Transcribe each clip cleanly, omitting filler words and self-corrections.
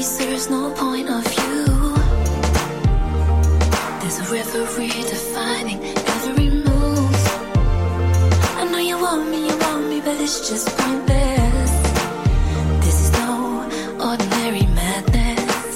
serves no point of view. There's a referee defining every move. I know you want me, but it's just pointless. This is no ordinary madness.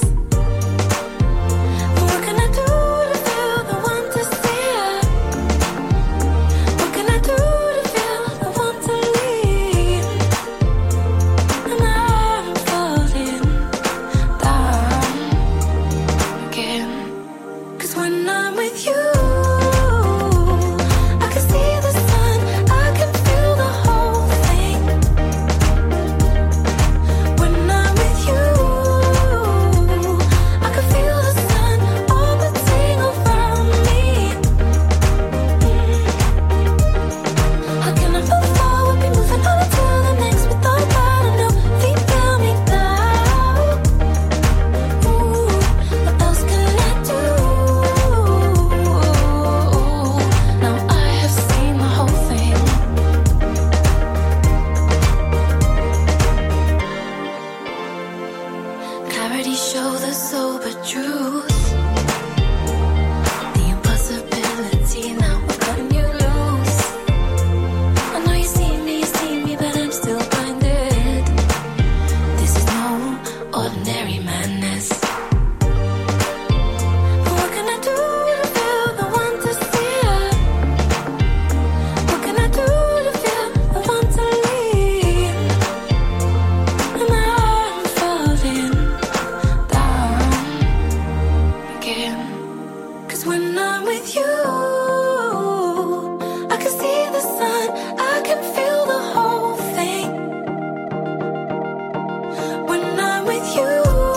What can I do to feel the want to see her? What can I do to feel the want to leave? And I'm falling down again. 'Cause when I'm with you, I can see the sun, I can feel the whole thing. When I'm with you, I can feel the sun orbiting around me. How can I move forward, be moving on until the next without that I know feet feel me now. What else can I do? Now I have seen the whole thing. Clarity show the sober truth. The impossibility now we're cutting you loose. I know you see me, but I'm still blinded. This is no ordinary madness. What can I do to feel the want to see her? What can I do to feel the want to leave? And I'm falling down again. 'Cause when I'm with you, I can see the sun, I can feel the whole thing. When I'm with you,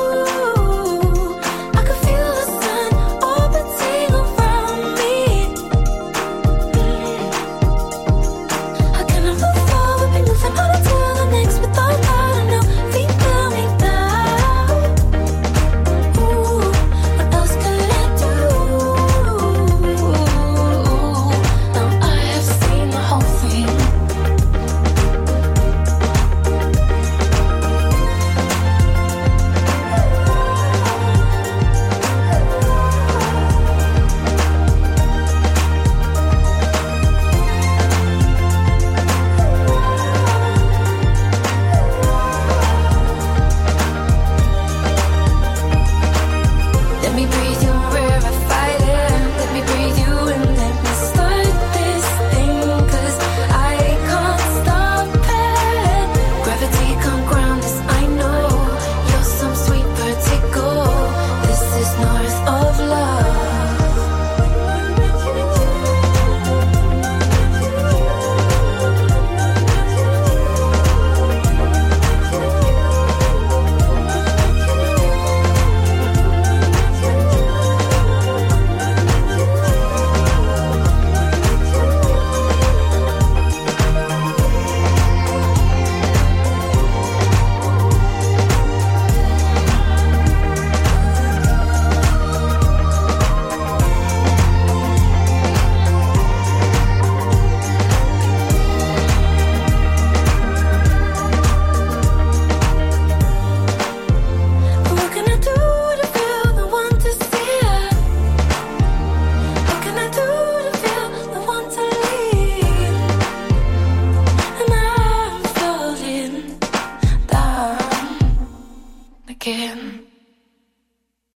I can feel the sun orbiting around me. How can I move forward, be moving on until the next without that I know feet feel me now. What else can I do? Now I have seen the whole thing. Let me breathe you rarefied air. Let me breathe you and let me start this thing. 'Cause I can't stop it. Gravity can't ground this, I know. You're some sweet vertigo. This is north of love. What can I do to feel the want to see her? What can I do to feel the want to leave? And I'm falling down again.